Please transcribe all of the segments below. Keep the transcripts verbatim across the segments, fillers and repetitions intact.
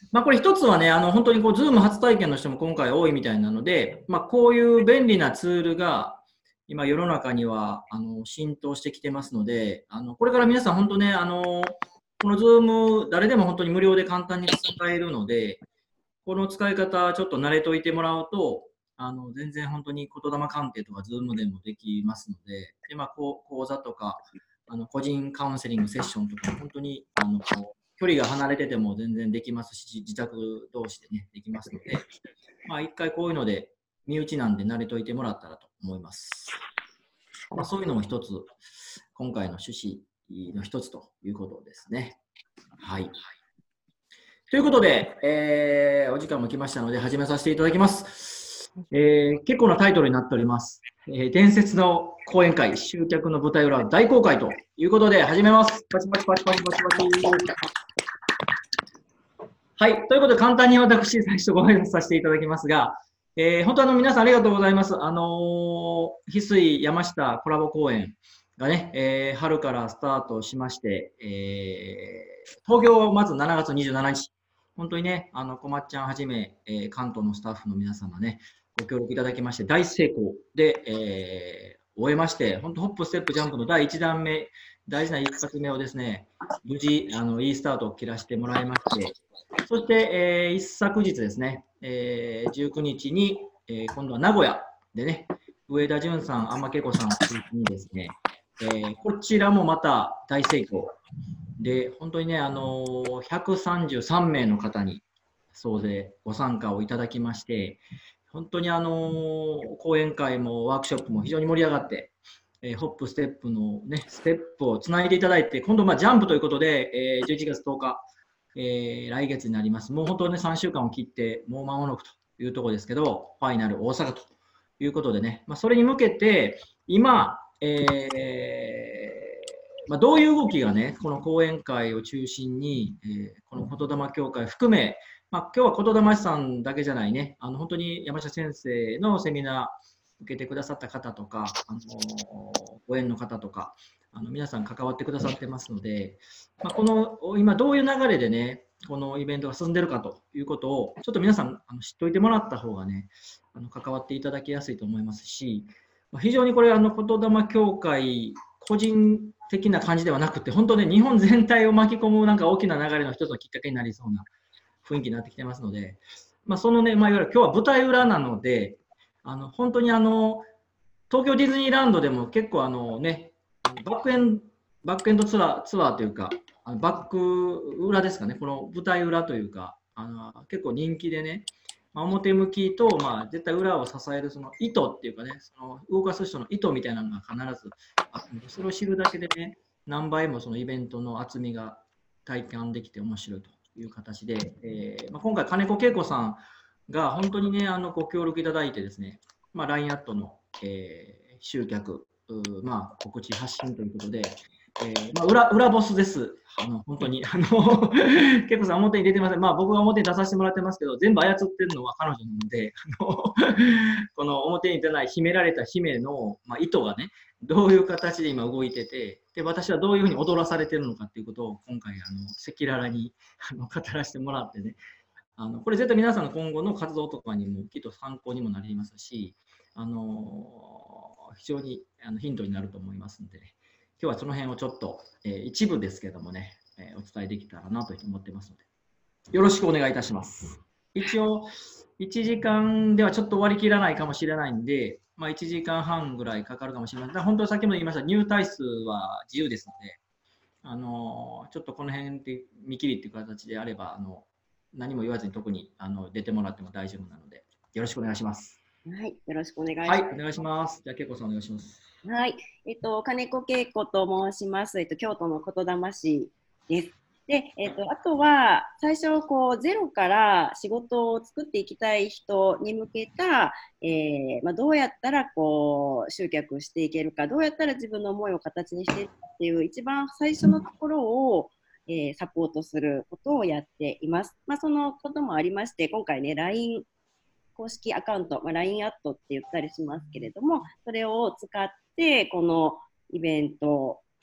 まあ、これ一つはね、あの本当にこう Zoom 初体験の人も今回多いみたいなので、まあ、こういう便利なツールが今世の中にはあの浸透してきてますので、あのこれから皆さん本当ね、あのこの Zoom 誰でも本当に無料で簡単に使えるので、この使い方ちょっと慣れといてもらうと、あの全然本当に言霊鑑定とか Zoom でもできますので、でまあ、こう講座とかあの個人カウンセリングセッションとか本当にあのこう距離が離れてても全然できますし、自宅同士でね、できますので、まあ一回こういうので、身内なんで慣れといてもらったらと思います。まあそういうのも一つ、今回の趣旨の一つということですね。はい。ということで、えー、お時間も来ましたので始めさせていただきます。えー、結構なタイトルになっております。えー、伝説の講演会、集客の舞台裏大公開ということで始めます。パチパチパチパチパチパチ。はい。ということで、簡単に私、最初ご挨拶させていただきますが、えー、本当あの皆さんありがとうございます。あのー、翡翠山下コラボ公演がね、えー、春からスタートしまして、えー、東京まずしちがつにじゅうしちにち、本当にね、あの、こまっちゃんはじめ、えー、関東のスタッフの皆様ね、ご協力いただきまして、大成功で、えー、終えまして、本当、ホップ、ステップ、ジャンプのだいいちだんめ、大事な一発目をですね、無事、あの、いいスタートを切らせてもらいまして、そして、えー、一昨日ですね、えー、じゅうくにちに、えー、今度は名古屋でね、上田淳さん、天恵子さんを中心にですね、えー、こちらもまた大成功。で、本当にね、あのー、ひゃくさんじゅうさんめいの方に総勢ご参加をいただきまして、本当にあのー、講演会もワークショップも非常に盛り上がって、えー、ホップ、ステップのね、ステップをつないでいただいて、今度、まあ、ジャンプということで、えー、じゅういちがつとおか、えー、来月になります。もう本当ね、さんしゅうかんを切って、もう間もなくというところですけど、ファイナル大阪ということでね、まあ、それに向けて、今、えーまあ、どういう動きがね、この講演会を中心に、えー、この言霊協会含め、まあ、今日は言霊師さんだけじゃないね、あの本当に山下先生のセミナー受けてくださった方とか、あのご縁の方とか、あの皆さん関わってくださってますので、まあ、この今どういう流れでね、このイベントが進んでるかということを、ちょっと皆さんあの知っておいてもらった方がね、あの関わっていただきやすいと思いますし、非常にこれ、あの言霊協会個人的な感じではなくて、本当ね、日本全体を巻き込むなんか大きな流れの一つのきっかけになりそうな雰囲気になってきてますので、まあ、そのね、まあ、いわゆる今日は舞台裏なので、あの本当にあの東京ディズニーランドでも結構あのね、バックエンバックエンドツアーツアーというか、あのバック裏ですかね、この舞台裏というか、あの結構人気でね、まあ、表向きと、まあ、絶対裏を支えるその意図っていうかね、その動かす人の意図みたいなのが必ずあるので、それを知るだけでね、何倍もそのイベントの厚みが体感できて面白いという形で、えーまあ、今回、金子恵子さんが本当にね、あのご協力いただいてですね、まあ、ライン アットの、えー、集客、まあ、告知発信ということで、えーまあ、裏裏ボスです。あの本当に。あの結構さん表に出てません。まあ僕が表に出させてもらってますけど、全部操ってるのは彼女なので、あのこの表に出ない秘められた姫の、まあ、意図がね、どういう形で今動いてて、で、私はどういうふうに踊らされてるのかっていうことを今回、あの赤裸々にあの語らせてもらってね、あのこれ絶対皆さんの今後の活動とかにもきっと参考にもなりますし、あの非常にあのヒントになると思いますので、ね、今日はその辺をちょっと、えー、一部ですけどもね、えー、お伝えできたらなと思ってますので、よろしくお願いいたします。一応、いちじかんではちょっと終わりきらないかもしれないんで、まあ、いちじかんはんぐらいかかるかもしれません。本当に先ほど言いました入退数は自由ですので、あのちょっとこの辺で見切りっていう形であれば、あの何も言わずに特にあの出てもらっても大丈夫なので、よろしくお願いします。 はい、よろしくお願いします。 はい、お願いします。じゃあ、恵子さんお願いします。 はい、えっと、金子恵子と申します。えっと、京都の言霊師です。で、えっと、あとは、最初、こう、ゼロから仕事を作っていきたい人に向けた、えーまあ、どうやったら、こう、集客していけるか、どうやったら自分の思いを形にしていくかっていう、一番最初のところを、えー、サポートすることをやっています。まあ、そのこともありまして、今回ね、ライン公式アカウント、まあ、ライン アットって言ったりしますけれども、それを使ってこのイベント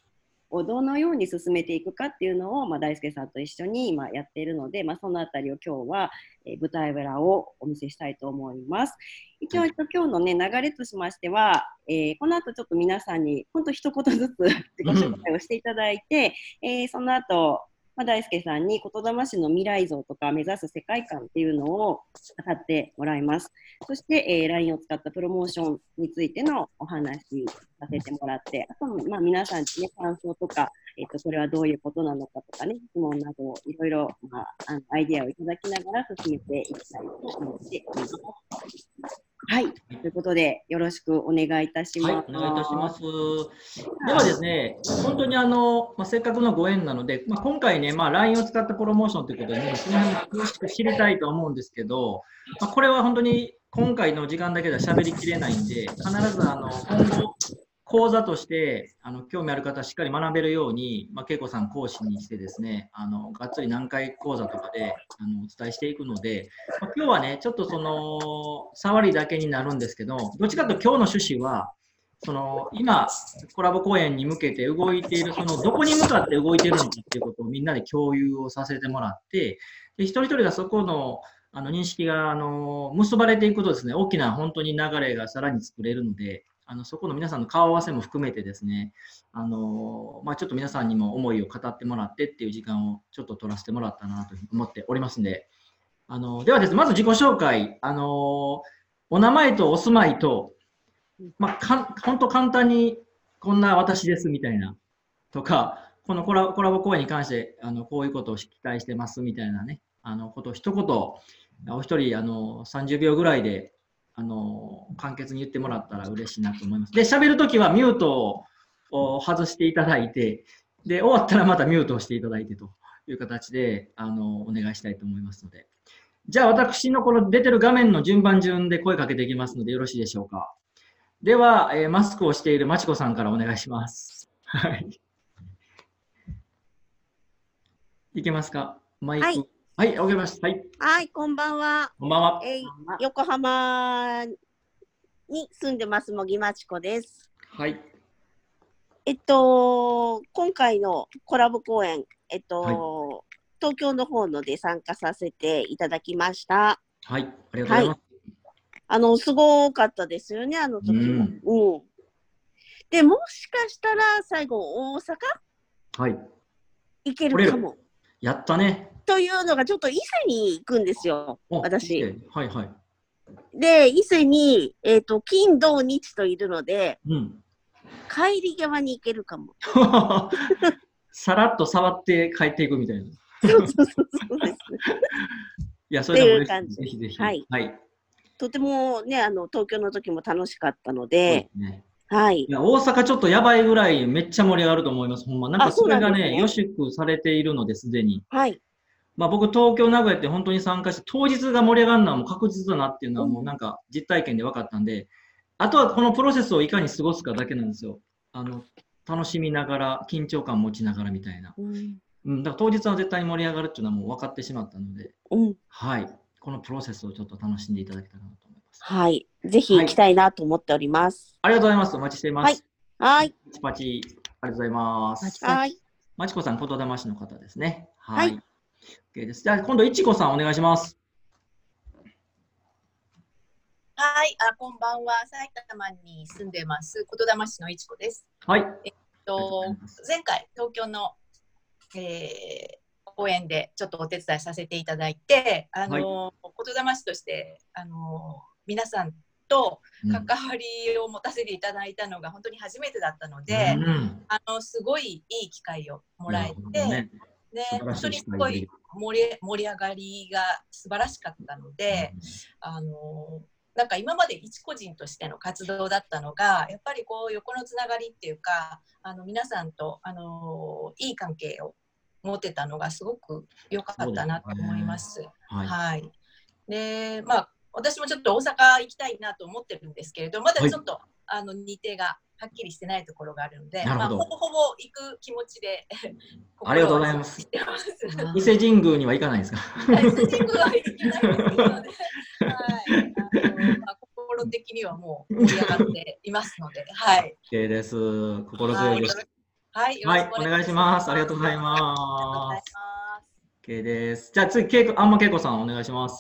をどのように進めていくかっていうのを、まあ、大輔さんと一緒に今やっているので、まあ、そのあたりを今日は、えー舞台裏をお見せしたいと思います。一応、 はいえっと今日の、ね、流れとしましては、えーこの後ちょっと皆さんに本当一言ずつ自己紹介をしていただいて、えーその後まあ、大輔さんに言霊師の未来像とか目指す世界観っていうのを語ってもらいます。そして、えー、ライン を使ったプロモーションについてのお話させてもらって、あと、まあ、皆さんに、ね、感想とか、えーと、これはどういうことなのかとかね、質問などいろいろ、まあ、あのアイデアをいただきながら進めていきたいと思っております。はい、ということで、よろしくお願いいたしはい、 ます。 お願いいたします。ではですね、本当にあの、まあ、せっかくのご縁なので、まあ、今回ね、まあ、ライン を使ったプロモーションということでね、その辺も詳しく知りたいと思うんですけど、まあ、これは本当に今回の時間だけでは喋りきれないんで、必ずあの今後、講座としてあの興味ある方はしっかり学べるように、まあ、恵子さん講師にしてですね、あのがっつり何回講座とかであのお伝えしていくので、まあ、今日はね、ちょっとその触りだけになるんですけど、どっちかというと今日の趣旨は、その今、コラボ公演に向けて動いている、そのどこに向かって動いているのかっていうことをみんなで共有をさせてもらって、で一人一人がそこのあの認識があの結ばれていくとですね、大きな本当に流れがさらに作れるので、あのそこの皆さんの顔合わせも含めてですね、あのまあ、ちょっと皆さんにも思いを語ってもらってっていう時間をちょっと取らせてもらったなと思っておりますんで、あのではですね、まず自己紹介、あのお名前とお住まいと、まあ、か本当簡単にこんな私ですみたいなとか、このコラコラボ公演に関してあのこういうことを期待してますみたいなね、あのことを一言、お一人あのさんじゅうびょうぐらいであの簡潔に言ってもらったら嬉しいなと思います。で、喋るときはミュートを外していただいて、で、終わったらまたミュートをしていただいてという形であのお願いしたいと思いますので。じゃあ私のこの出てる画面の順番順で声かけていきますのでよろしいでしょうか。では、えーマスクをしているまちこさんからお願いします。はい。いけますかマイク。 はい。 はい、わかりました。はい。 はい、こんばんは。 こんばんは。 えー横浜に住んでます茂木まちこです。 はい。 えっと、今回のコラボ公演、えっと、 はい東京の方ので参加させていただきました。 はい。ありがとうございます。 あの、すごかったですよね、あの時も。 うんうん。で、もしかしたら最後、大阪はい。 行けるかも。 やったね。 というのが、ちょっと伊勢に行くんですよ、 お私。。 はいはい。 で、伊勢に、えっと、金、土、日といるので、 うん。 帰り際に行けるかも。 さらっと触って帰っていくみたいな。 そうそうそうそうです。 いや、それでも嬉しい。 っていう感じぜひぜひ。 はいはい。 とてもね、あの東京の時も楽しかったのそうで、 ですね。 はいい。や、大阪ちょっとやばいぐらいめっちゃ盛り上がると思います。ほんま。なんかあそうそれがね、 なんですね予祝されているのですでに。 はい。 まあ僕、東京、名古屋って本当に参加して、当日が盛り上がるのはもう確実だなっていうのはもうなんか実体験で分かったんで、あとはこのプロセスをいかに過ごすかだけなんですよ。あの、楽しみながら、緊張感持ちながらみたいな。 うん。 うん、だから当日は絶対に盛り上がるっていうのはもう分かってしまったので、 うん。 はい。このプロセスをちょっと楽しんでいただけたらなと思います。 はい。ぜひ行きたいなと思っております。 ありがとうございます。お待ちしています。 はい。 パチパチ。ありがとうございます。 はい。 まちこさん、言霊師の方ですね。は。 はいい OK です。じゃあ、今度、いちこさん、お願いします。 はい、あ、こんばんは。埼玉に住んでます。言霊師のいちこです。 はい。 えっと、前回、東京の、えー、公演でちょっとお手伝いさせていただいて、あの、言霊師として、あの、皆さんと関わりを持たせていただいたのが本当に初めてだったので、 うん、 あの、すごいいい機会をもらえて、 ね、 で、本当にすごい盛り、盛り上がりが素晴らしかったので、うん、あの、なんか今まで一個人としての活動だったのがやっぱりこう横のつながりっていうか、あの皆さんとあのいい関係を持てたのがすごく良かったなと思います。はい、はい、で、まあ私もちょっと大阪行きたいなと思ってるんですけれど、まだちょっと、はい、あの日程がはっきりしてないところがあるので、まあ、ほぼほぼ行く気持ちでありがとうございます。伊勢神宮には行かないですか？ 伊勢神宮は行けないんですけどね。はい。あのまあ、心的にはもう盛り上がっていますので、はい。 OK です。心強いです。 はい、よろはい、 しくお願いお願いします。ありがとうございます。OK です。じゃあ次、けいこ、あんまけいこさんお願いします。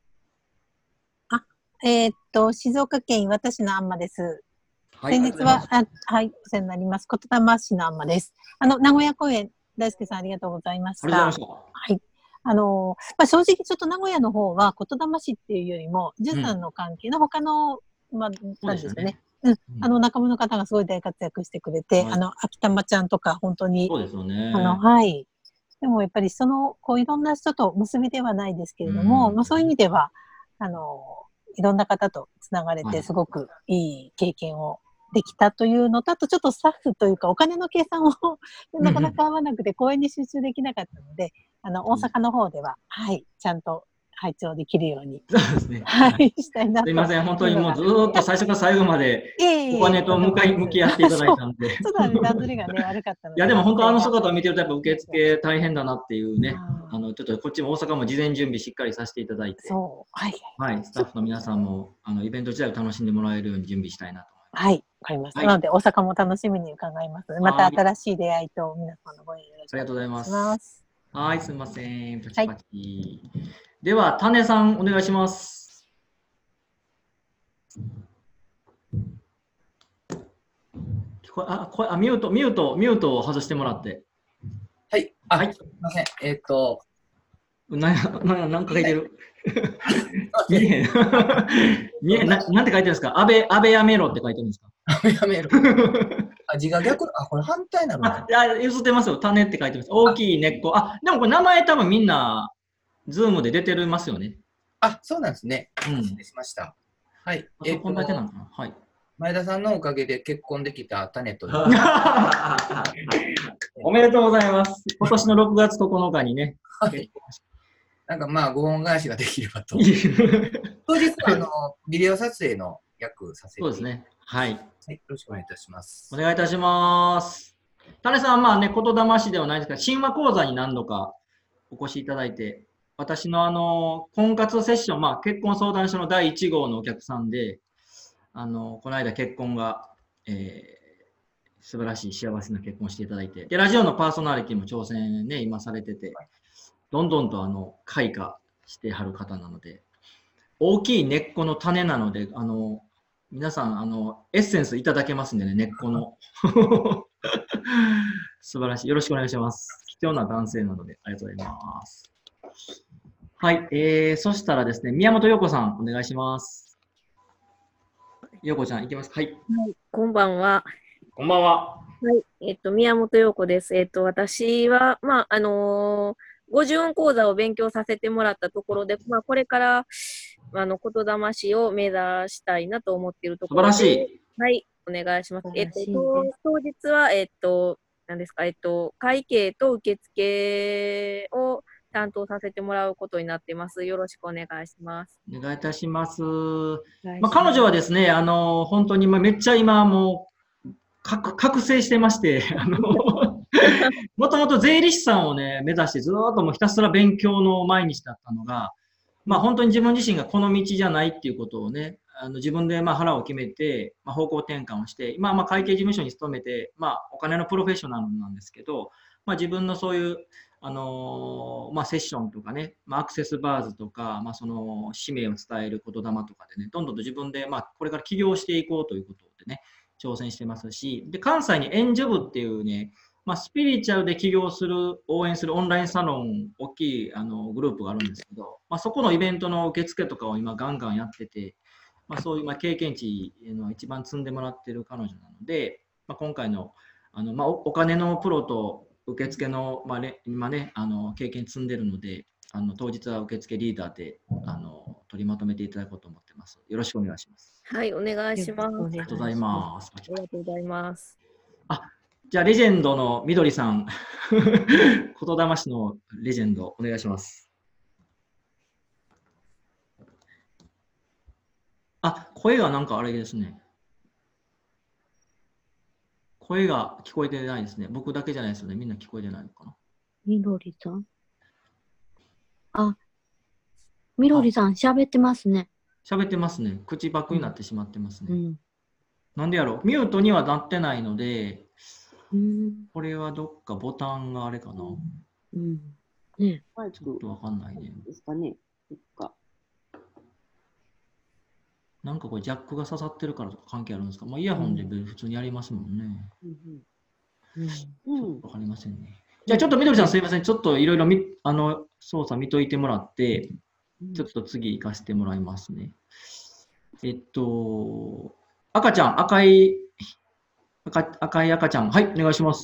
えーっと、静岡県磐田市のあんまです。 はい、 先日は、あ、はい、お世話になります。言霊市のあんまです。あの、名古屋公演、大輔さんありがとうございましありがとうた。 ございました。 はい。あの、まあ、正直ちょっと名古屋の方は言霊市っていうよりも、じゅんさんの関係の他の、まあ、なんですかね。うん、あの、仲間の方がすごい大活躍してくれて、 はい、 あの、秋玉ちゃんとか、本当に、 そうですよね。 あの、はい。でもやっぱりその、こういろんな人と結びではないですけれども、まあそういう意味では、あの、いろんな方とつながれて、すごくいい経験をできたというのと、あとちょっとスタッフというか、お金の計算をなかなか合わなくて、公演に集中できなかったので、あの、大阪の方では、はい、ちゃんと拝聴できるように、 そうですね。 はい、したいなと。 すいません、本当にもうずっと最初から最後まで、お金と向かい向き合っていただいたんで。 ちょっとね、段取りがね、悪かったので。 いや、でも本当あの姿を見てると、やっぱ受付大変だなっていうね、あの、ちょっとこっちも大阪も事前準備しっかりさせていただいて、 そう、はい。 はい、スタッフの皆さんも、あの、イベント自体を楽しんでもらえるように準備したいなと思います。 はい、わかりました。はい、なので、大阪も楽しみに伺います。また新しい出会いと皆様のご縁よろしくお願いします。 ありがとうございます。はい、すみません。パチパチ。はい、では、種さん、お願いします。あ、これ、あ、ミュート、ミュート、ミュートを外してもらって。 はい。あ、はい、すみません。えっ、ー、と。 な、な、なんか書いてる。見えへん。見え、な、なんて書いてるんですか。安倍、安倍やめろって書いてるんですか。 安倍やめろ。あ、字が逆、あ、これ反対なの。 あ、譲ってますよ。種って書いてます。大きい根っこ。あ、でもこれ名前多分みんな、ズームで出てますよね。 あ、そうなんですね。 うん。 失礼しました。はい。 えっと、こんだけなのかな。はい。 前田さんのおかげで結婚できた種と。 おめでとうございます。今年のろくがつとこのかにね。 はい。なんかまあ、ご恩返しができればと。当日はあのビデオ撮影の役させて。 そうですね。はい。 はい。よろしくお願いいたします。 お願いいたします。種さん、まあね、言霊師ではないですが、神話講座に何度かお越しいただいて、私のあの、婚活セッション、まあ、結婚相談所のだいいち号のお客さんで、あの、この間結婚が、えー、素晴らしい幸せな結婚していただいて、で、ラジオのパーソナリティも挑戦ね、今されてて、どんどんとあの、開花してはる方なので、大きい根っこの種なので、あの、皆さん、あの、エッセンスいただけますんでね、根っこの。素晴らしい。よろしくお願いします。貴重な男性なので、ありがとうございます。はい、えー、そしたらですね、宮本陽子さん、お願いします。陽子ちゃん、いきますか。はい。はい、 こんばんは。 こんばんは。 はい、えっと、宮本陽子です。えっと、私は、まあ、あのー、五十音講座を勉強させてもらったところで、まあ、これから、あの、言霊師を目指したいなと思っているところで。 素晴らしい。 はい、お願いします。えっと、当日は、えっと、何ですか、えっと、会計と受付を担当させてもらうことになっています。よろしくお願いします。 お願いいたします。まあ、彼女はですね、あの、本当に、まあ、めっちゃ今もう、覚醒してまして、あの、もともと税理士さんをね、目指してずっともうひたすら勉強の毎日だったのが、まあ本当に自分自身がこの道じゃないっていうことをね、あの自分でまあ腹を決めて、まあ、方向転換をして、今はまあ会計事務所に勤めて、まあお金のプロフェッショナルなんですけど、まあ自分のそういう、あのー、まあセッションとかね、まあアクセスバーズとか、まあその使命を伝える言霊とかでね、どんどんと自分でまあこれから起業していこうということでね、挑戦してますし、で、関西にエンジョブっていうね、まあ、スピリチュアルで起業する、応援するオンラインサロン、大きいあのグループがあるんですけど、まあ、そこのイベントの受付とかを今ガンガンやってて、まあ、そういうまあ経験値の一番積んでもらってる彼女なので、まあ、今回のあの、まあ、お金のプロと受付の、まあ、今ね、あの経験積んでるので、あの当日は受付リーダーであの取りまとめていただこうと思ってます。よろしくお願いします。 はい、お願いします。 ありがとうございます。 ありがとうございます。 あ、じゃあレジェンドのみどりさん、言霊師のレジェンドお願いします。あ、声がなんかあれですね。声が聞こえてないですね。僕だけじゃないですよね。みんな聞こえてないのかな。 みどりさん。あ、みどりさん喋ってますね。 喋ってますね。口バクになってしまってますね。 うん、 なんでやろう。ミュートにはなってないので、 うん。 これはどっかボタンがあれかな。 うん。ね。 マイクちょっとわかんないね。 ですかね。どっか。 なんかこれジャックが刺さってるからとか関係あるんですか？まあ、イヤホンで普通にやりますもんね。 うんうん。 ちょっとわかりませんね。じゃあちょっとみどりさんすいません。ちょっといろいろみあの操作見といてもらって、ちょっと次行かせてもらいますね。えっと、赤ちゃん、赤い、赤赤い赤ちゃん。はい、お願いします。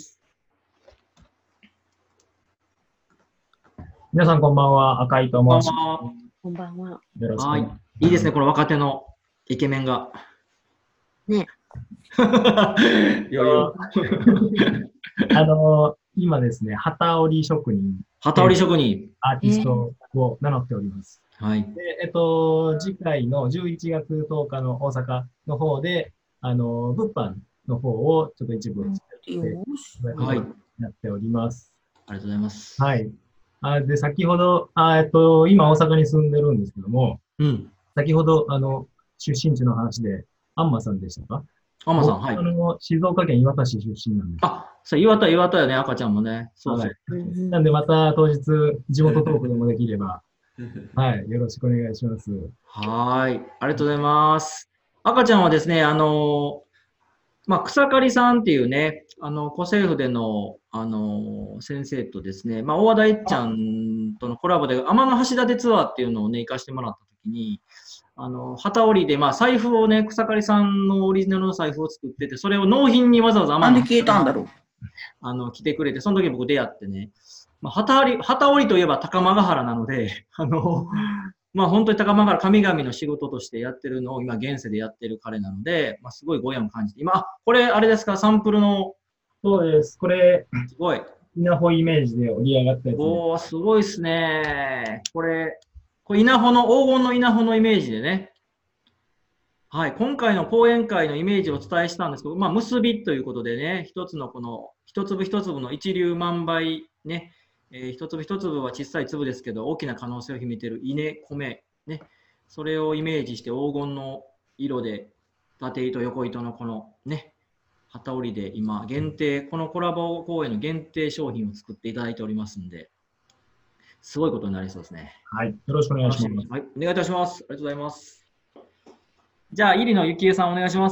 皆さんこんばんは、赤井と申しまこんばんは。 す。よろしくおはい願いします。。 いいですね、この若手のイケメンが。 ね。 余裕。 あの、今ですね、機織り職人、 機織り職人。 アーティストを名乗っております。 はい。 で、えっと、次回のじゅういちがつとおかの大阪の方で、あの、物販の方をちょっと一部してよし。 はい。 やっております。 ありがとうございます。 はい。あで、先ほど、あえっと、今大阪に住んでるんですけども、 うん。 先ほど、あの、出身地の話で、アンマさんでしたか？ アンマさん、はい。 あの、静岡県磐田市出身なんです。 あ、そう、岩田、岩田よね、赤ちゃんもね。そうそう。 はいなんで、また当日、地元トークでもできれば、はい、よろしくお願いします。 はーい。ありがとうございます。赤ちゃんはですね、あの、まあ、草刈さんっていうね、あの、古政府での、あの、先生とですね、まあ、大和田いっちゃんとのコラボで、天の橋立ツアーっていうのをね、行かしてもらったときに、あの、機織りで、まあ、財布をね、草刈さんのオリジナルの財布を作ってて、それを納品にわざわざ天の橋立ろうあの、来てくれて、その時僕出会ってね、まあ、旗織り、旗織りといえば高間ヶ原なので、あの、まあ本当に高間ヶ原、神々の仕事としてやってるのを今現世でやってる彼なので、まあすごいご縁を感じて、今、あこれあれですか、サンプルの。 そうです。これ、 すごい。 稲穂イメージで織り上がったやつで。 おー、すごいっすね。これ、これ稲穂の、黄金の稲穂のイメージでね。はい、今回の講演会のイメージをお伝えしたんですけど、まあ、結びということでね、一つのこの、一粒一粒の一粒万倍ね、えー、一粒一粒は小さい粒ですけど、大きな可能性を秘めている稲、米、ね、それをイメージして黄金の色で、縦糸、横糸のこのね、機織りで今、限定、このコラボ公演の限定商品を作っていただいておりますんで、すごいことになりそうですね。 はい、よろしくお願いします。 はい、お願いいたします。ありがとうございます。じゃあ、入野幸恵さん、お願いします。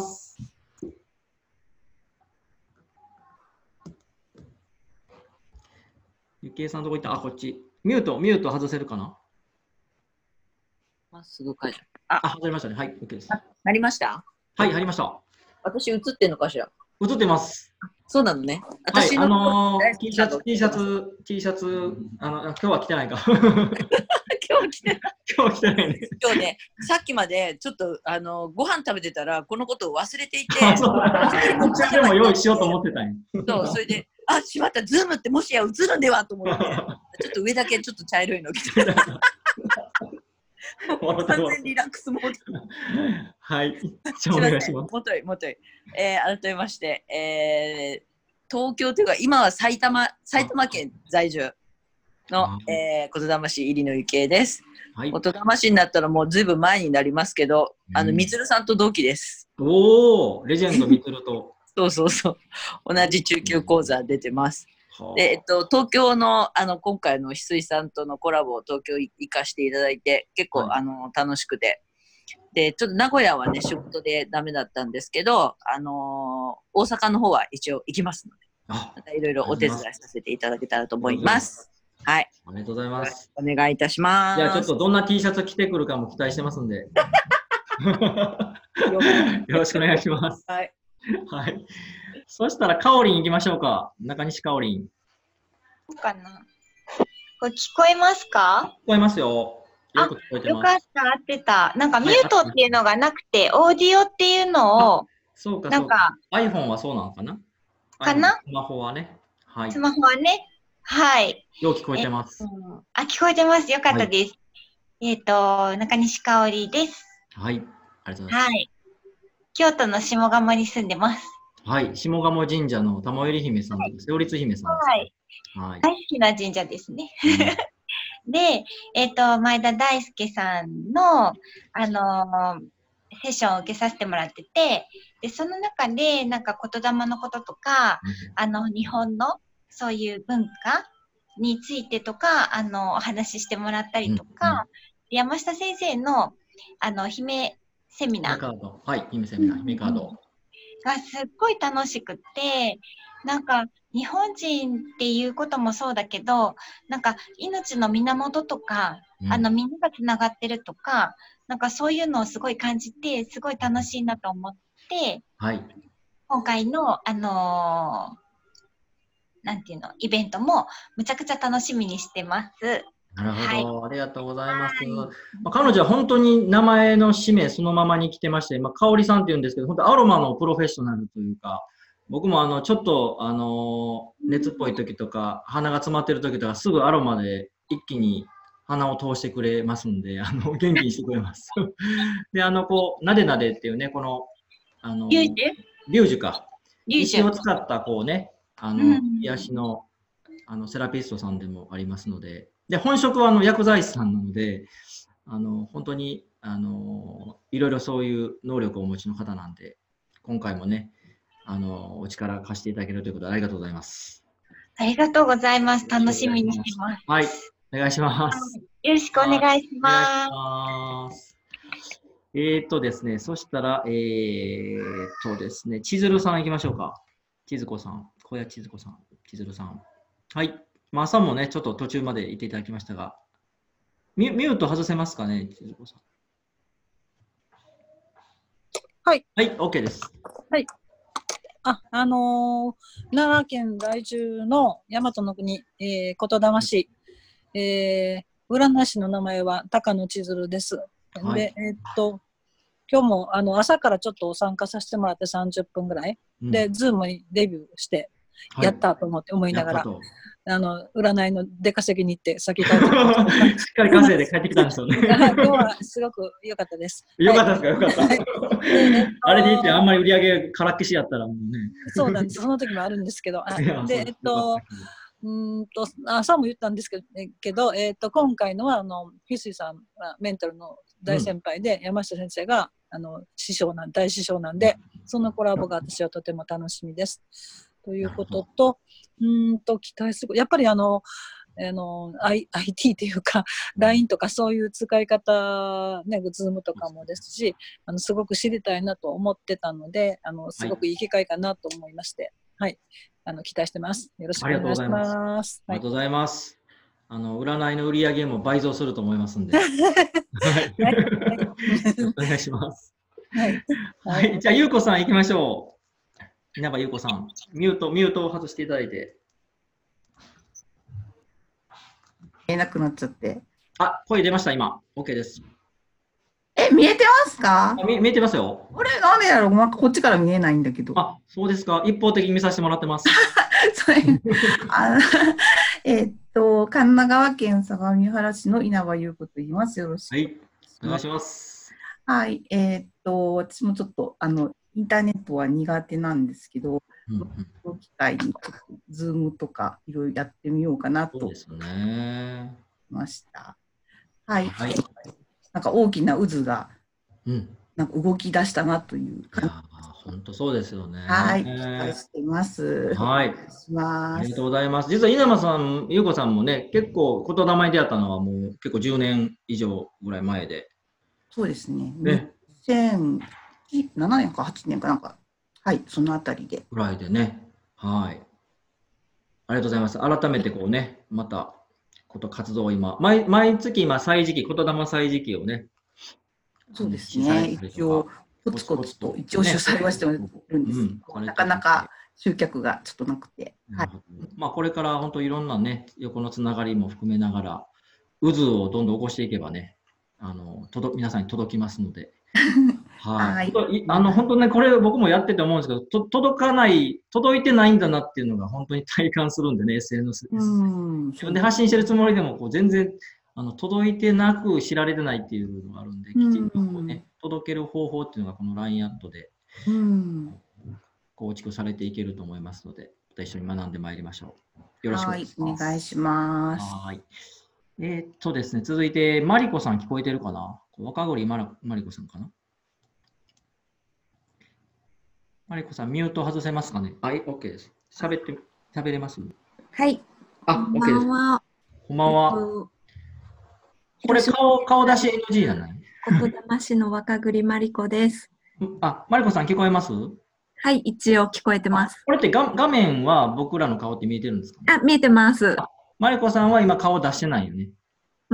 幸恵さん、どこ行った？あ、こっち。ミュート、ミュート外せるかな？ まっすぐ解除。 あ、あ、外れましたね。はい、OK です。 なりました？ はい、入りました。 私映ってんのかしら？ 映ってます。 そうなのね。 はい、 私あの、 のー、T シャツ、T シャツ、T シャツ、あの、今日は着てないか。 今日来てない。 今日は着てないね。 今日ね、さっきまでちょっとあのご飯食べてたらこのことを忘れていて、 あ、そうだ。こっちでも用意しようと思ってたんや。 そう、それで、あ、しまった、ズームってもしや映るんではと思って、ちょっと上だけちょっと茶色いの着てた。完全リラックスモード。 はい。じゃあお願いします。 もとい、もとい。えー、改めまして、えー、東京というか、今は埼玉、埼玉県在住の、えー、言霊師入野幸恵です。はい、言霊師になったらもうずいぶん前になりますけど、うん、あの、みつるさんと同期です。 おー、レジェンドみつると。 そうそうそう。同じ中級講座出てます。で、えっと、東京の、あの、今回の翡翠さんとのコラボを東京行かせていただいて、結構、はい、あの、楽しくて。で、ちょっと名古屋はね、仕事でダメだったんですけど、あのー、大阪の方は一応行きますので、またいろいろお手伝いさせていただけたらと思います。はい。 ありがとうございます。 お願いいたします。 じゃあ、ちょっとどんな T シャツ着てくるかも期待してますんで。よろしくお願いします。 はい。 はい。そしたら、かおりん行きましょうか。中西かおりん。 そうかな。これ聞こえますか？ 聞こえますよ。よく聞こえてます。 よかった、合ってた。なんかミュートっていうのがなくて、オーディオっていうのを、 そうか、 なんか、 iPhone はそうなのかな？ かな？ スマホはね。はい。 スマホはね。はい。 よう聞こえてます。 あ、聞こえてます。よかったです。えっと、中西かおりです。 はい。ありがとうございます。 はい。京都の下鴨に住んでます。 はい。下鴨神社の玉入姫さんと瀬尾律姫さんです。 はい。はい、大好きな神社ですね。で、えっと、前田大輔さんの、あのー、 セッションを受けさせてもらってて、で、その中で、なんか言霊のこととか、あの、日本のそういう文化についてとか、あの、お話ししてもらったりとか、うんうん、山下先生の、あの、姫セミナー。 姫カード。はい、姫セミナー、姫カード。 がすっごい楽しくて、なんか日本人っていうこともそうだけど、なんか命の源とか、うん、あのみんながつながってるとか、なんかそういうのをすごい感じて、すごい楽しいなと思って、 はい、 今回の、あのー、なんていうの、イベントもむちゃくちゃ楽しみにしてます。 なるほど、 はい、 ありがとうございます。まあ、彼女は本当に名前の氏名そのままに来てまして、まあ、香織さんって言うんですけど、本当アロマのプロフェッショナルというか、僕もあのちょっとあの熱っぽい時とか、鼻が詰まってる時とか、すぐアロマで一気に鼻を通してくれますんで、あの元気にしてくれます。で、あのこう、なでなでっていうね、この、あの、リュウジュか。石を使ったこうね、あの、うん、癒しのあのセラピストさんでもありますので、で、本職はあの薬剤師さんなので、あの、本当に、あの、いろいろそういう能力をお持ちの方なんで、今回もね、あの、お力貸していただけるということでありがとうございます。 ありがとうございます。楽しみにしてます。 はい、お願いします。 よろしくお願いします。お願いします。えーっとですね、そしたら、えーっとですね、千鶴さん行きましょうか。千鶴子さん、小谷千鶴子さん、千鶴さん。はい。まあ、朝もね、ちょっと途中まで行っていただきましたが、ミュミュート外せますかね、千鶴子さん。 はい。 はい、OK です。 はい。あ、あのー、奈良県在住の大和の国、えー、言霊師、えー、占い師の名前は高野千鶴です。はい、で、えー、っと、今日もあの朝からちょっと参加させてもらってさんじゅっぷんぐらい、うん、で、ズームにデビューして、やったと思って思いながら、はい、あの占いの出稼ぎに行って先帰ってきました。 しっかり稼いで帰ってきたんですよね。 今日はすごく良かったです。 良かったですか、良かった。はい、あれでいいってあんまり売り上げからっきしやったらもうね。 そうなんです。その時もあるんですけど、でえっとうんと朝も言ったんですけど、けどえっと今回のはあの翡翠さんはメンタルの大先輩で、うん、山下先生があの師匠なん大師匠なんで、そのコラボが私はとても楽しみです。ということと、うんと期待する、やっぱりあの、あの アイティー というか、ライン とかそういう使い方、ね、Zoom とかもですし、あのすごく知りたいなと思ってたので、あのすごくいい機会かなと思いまして、はい、はい、あの期待してます。よろしくお願いします。 ありがとうございます。あの占いの売り上げも倍増すると思いますんで、お願いします。はい、はい、じゃあゆうこさん行きましょう。稲葉優子さん、ミュート、ミュートを外していただいて。 見えなくなっちゃって。 あ、声出ました、今。OK です。 え、見えてますか？ 見, 見えてますよ。 これ、なんでやろう、なんかこっちから見えないんだけど。 あ、そうですか。一方的に見させてもらってます。 それあのえっと、神奈川県相模原市の稲葉優子と言います。よろしく。 はい、お願いします。 はい、えー、っと、私もちょっと、あの、インターネットは苦手なんですけど、うんうん、この機会にちょっとズームとかいろいろやってみようかなと思いました。はい、はい、なんか大きな渦が、うん、なんか動き出したなという感じ。 本当そうですよね。 はい、期待しています。 はい、ありがとうございます。実は稲葉さん、優子さんもね、結構言霊に出会ったのはもう結構じゅうねん以上ぐらい前で。 そうですね。ね、にせんななねんかはちねんかなんか、はい、そのあたりで。 ぐらいでね。はい。ありがとうございます。改めてこうね、また、こと活動を今、毎, 毎月今、歳時記、言霊歳時記をね。 そうですね。一応、コツコツと一応主催はしてるんです、ね、うん、なかなか集客がちょっとなくて。はい、 まあ、これから本当いろんなね、横のつながりも含めながら、渦をどんどん起こしていけばね、あの届皆さんに届きますので。はい、はい、あの本当ね、これ僕もやってて思うんですけど、と届かない、届いてないんだなっていうのが本当に体感するんでね、エスエヌエス です。自分で発信してるつもりでもこう全然あの届いてなく知られてないっていうのがあるんで、きちんとこう、ね、届ける方法っていうのがこの ライン アットで構築されていけると思いますので、また一緒に学んでまいりましょう。よろしくお願いします。 はい、お願いします。 はい。えー、っとですね、続いて、マリコさん聞こえてるかな？若栗マリコさんかな？ マリコさん、ミュート外せますかね。はい、OK です。喋って、喋れます？ はい。 あ、 こん OK です。 ばんは。 こんばんは。 えっとこれ広島顔、顔出し エヌジー なのね。 言霊市の若栗まりこです。 あ、マリコさん聞こえます？ はい、一応聞こえてます。 これって画画面は僕らの顔って見えてるんですか？ あ、見えてます。 マリコさんは今顔出してないよね。 うー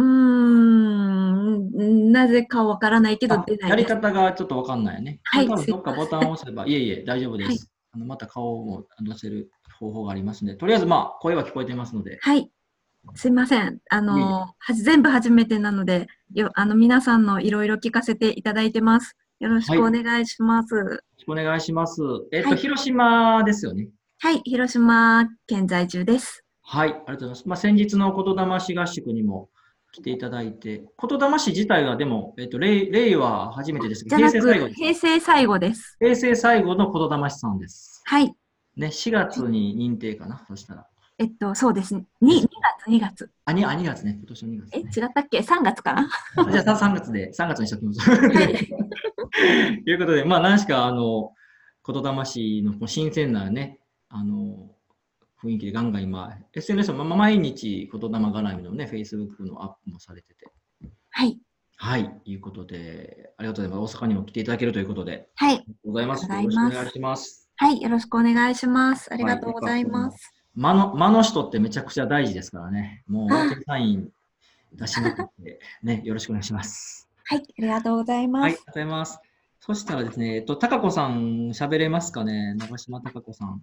ん、なぜかわからないけど出ないです。 やり方がちょっとわかんないよね。 はい多分どっかボタンを押せば、いえいえ、大丈夫です。 はいあのまた顔を出せる方法がありますので、とりあえずまあ声は聞こえてますので。 はい。すいません。あいえいえの、はじ全部初めてなので、よあの皆さんのいろいろ聞かせていただいてます。よろしくお願いします。 よろしくお願いします。えっ、と、 はい広島ですよね。 はい、広島県在住です。 はい、ありがとうございます。まあ、先日の言霊市合宿にも来ていただいて、言霊市自体はでも、えっ、と、令令和初めてですけど、 じゃな平成最後く、 です。 平成最後です。 平成最後の言霊市さんです。 はい。 ね、しがつに認定かな、そしたら。 えっと、そうですね。ににがつ、にがつ。 あ、に、あ、にがつね、今年のにがつ。 え、違ったっけ ?さんがつかなあじゃあさんがつで、さんがつにしときます。ということで、まあ、何しか、あの、言霊市のこの新鮮なね、あの、雰囲気でガンガン今、エスエヌエス もま毎日言霊絡みのね、Facebook のアップもされてて。 はい。 はい、いうことで、ありがとうございます。大阪にも来ていただけるということで。 はい。 ありがとうございます。 ありがとうございますよろしくお願いします。 はい、よろしくお願いします。ありがとうございます。 間の、間の人ってめちゃくちゃ大事ですからね。もう、ワーケンサイン出しまくって、ね、よろしくお願いします。 はい、ありがとうございます。 はい、ありがとうございます。そしたらですね、えっと、高子さん、喋れますかね、長島高子さん。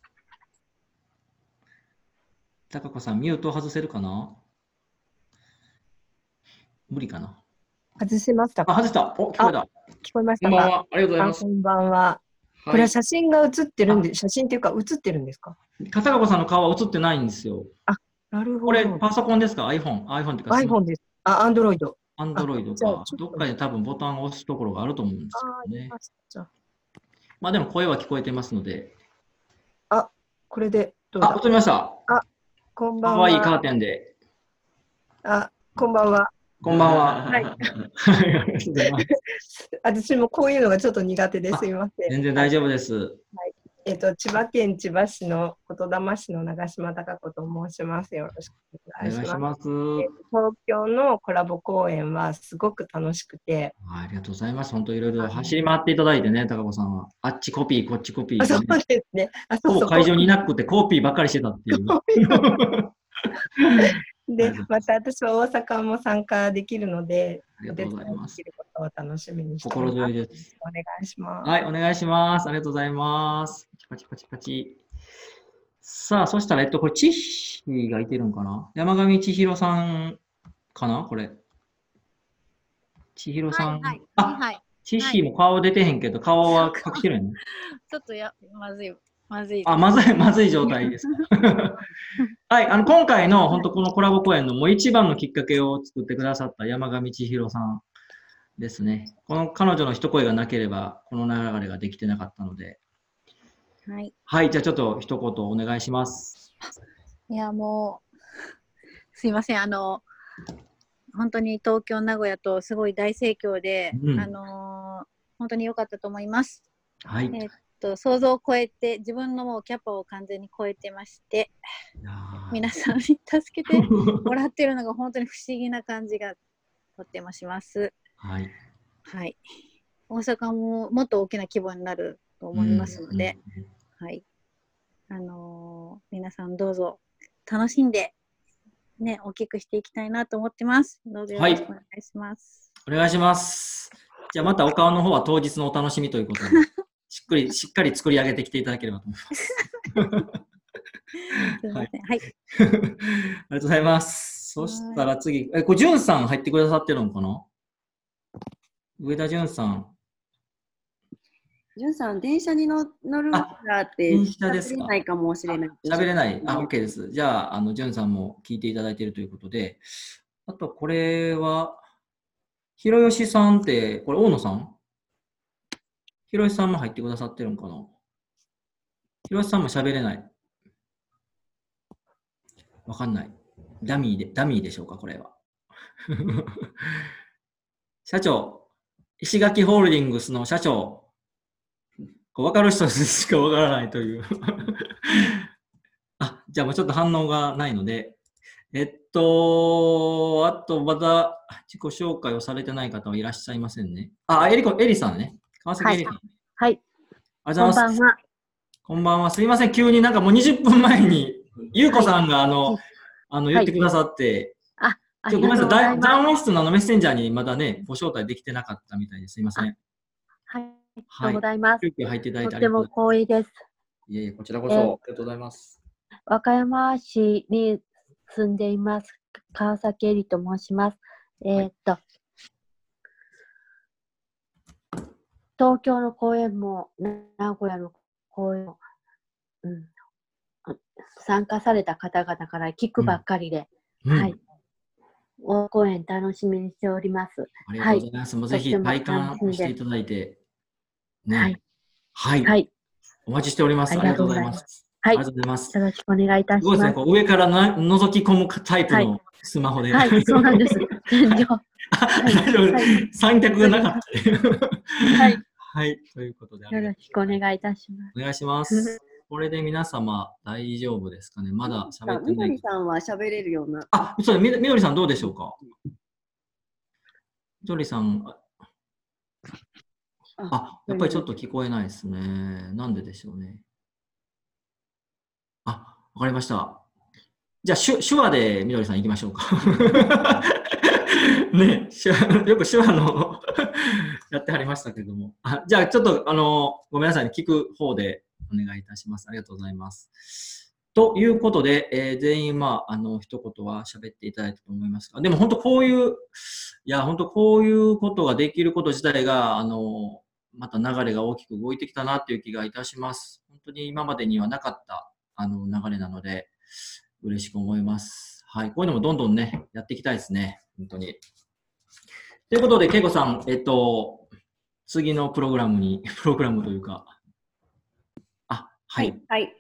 高子さん、ミュート外せるかな？無理かな？ 外しましたか？ あ、外した。お、聞こえた。 聞こえましたか？ こんばんは。ありがとうございます。 あこんばんは。 はいこれは写真が写ってるんで、写真っていうか写ってるんですか？ 片岡さんの顔は映ってないんですよ。 なるほど。 これ、パソコンですか？ iPhone。iPhone っていうか、 iPhone です。あ、Android。 アンドロイドか。 じゃあちょっとどっかで多分ボタンを押すところがあると思うんですあー、 けどね。 ありました。 まあでも声は聞こえてますので。 あ、これでどうだ？ あ、映りました。 あ、こんばかんは。 わいいカーテンで。 あ、こんばんは。 こんばんは。 はい。 ありがとうございます私もこういうのがちょっと苦手ですいません。 全然大丈夫です。 はい。えっと、千葉県千葉市の言霊市の長島貴子と申します。よろしくおお願い願いします。 します。 えっと東京のコラボ公演はすごく楽しくて、 はい、ありがとうございます。本当いろいろ走り回っていただいてね、高子さんは。あっちコピー、こっちコピー、 あ、そうね。 ですね。あ、そうそう。 ほぼ会場にいなくてコピーばっかりしてたっていう。 で、また私は大阪も参加できるので、 ありがとうございますお手伝できることを楽しみにしています。 心強いです。 お願いします。 はい、お願いします。ありがとうございます。パチパチパチパチ。さあ、そしたら、えっと、これ、千尋がいてるんかな？山上千尋さんかなこれ。千尋さん。 はい、 あ、 はい。 千尋も顔出てへんけど、顔は隠してるよね。 ちょっとや、まずい、まずい。 あ、まずい、まずい状態ですか。はい、あの、今回の、本当このコラボ公演のもう一番のきっかけを作ってくださった山上千尋さんですね。この彼女の一声がなければ、この流れができてなかったので。 はい。 はい、じゃあちょっと一言お願いします。 いや、もう、すいません、あの、本当に東京、名古屋とすごい大盛況で、 うんあのー本当に良かったと思います。 はい。 えっと、想像を超えて、自分のもうキャパを完全に超えてまして、皆さんに助けてもらってるのが本当に不思議な感じがとってもします。 はい。 はい。大阪ももっと大きな規模になると思いますので、はい。あのー皆さんどうぞ楽しんで、ね、大きくしていきたいなと思ってます。どうぞよろしくお願いします。 お願いします。じゃあまたお顔の方は当日のお楽しみということで、しっくり、しっかり作り上げてきていただければと思います。 すみません。はい。 ありがとうございます。そしたら次、え、これ、じゅんさん入ってくださってるのかな？上田じゅんさん。 じゅんさん、電車に乗乗るからって、 電車ですか？ 喋れないかもしれない。 喋れない。あ、OK です。じゃあ、あの、じゅんさんも聞いていただいているということで、あと、これは、ひろよしさんって、これ、大野さん？ひろよしさんも入ってくださってるのかな？ひろよしさんも喋れない。わかんない。ダミーで、ダミーでしょうか、これは。社長、石垣ホールディングスの社長、 分かる人しか分からないという。あ、じゃあもうちょっと反応がないので、えっと、あとまだ自己紹介をされてない方はいらっしゃいませんね。あ、エリコ、エリさんね。川崎エリさん。はい。 はい。 ありがとうございます。こんばんは。こんばんは。すいません。急になんかもうにじゅっぷんまえに、ゆうこさんがあの、はい、あの、言ってくださって、はい、あ、ありがとうございます。ごめんなさい。談話室のあのメッセンジャーにまだね、ご招待できてなかったみたいです。すいません。 はい。ありがとうございます。 急遽入っていただいてとても光栄です。 いえいえ、こちらこそ、ありがとうございます。 和歌山市に住んでいます。川崎絵里と申します。えー、っと、はい、東京の公演も名古屋の公演も、うん、参加された方々から聞くばっかりで、うん、はい。大公演楽しみにしております。 ありがとうございます。はい、もうぜひ体感していただいて、ね、はい。はい。 はい。 お待ちしております。ありがとうございます。 はい。 ありがとうございます。 よろしくお願いいたします。すごいですね。 こう上からな覗き込むタイプのスマホで。 はい、はい、そうなんです。天井。 大丈夫。三脚がなかった。はい。はい。ということで。 よろしくお願いいたします。 お願いします。これで皆様大丈夫ですかね。まだ喋ってない。 みどりさんは喋れるような。 あ、そうみどりさんどうでしょうか。みどりさん。あ、やっぱりちょっと聞こえないですね。なんででしょうね。あ、わかりました。じゃあ、手, 手話でみどりさん行きましょうか。ね、よく手話のやってはりましたけども。あ、じゃあ、ちょっと、あの、ごめんなさいね。聞く方でお願いいたします。ありがとうございます。ということで、えー、全員、まあ、あの、一言は喋っていただいたと思いますが、でも本当こういう、いや、本当こういうことができること自体が、あの、また流れが大きく動いてきたなっていう気がいたします。本当に今までにはなかったあの流れなので、嬉しく思います。はい。こういうのもどんどんね、やっていきたいですね。本当に。ということで、けいこさん、えっと、次のプログラムに、プログラムというか、あ、はい。 はい。はい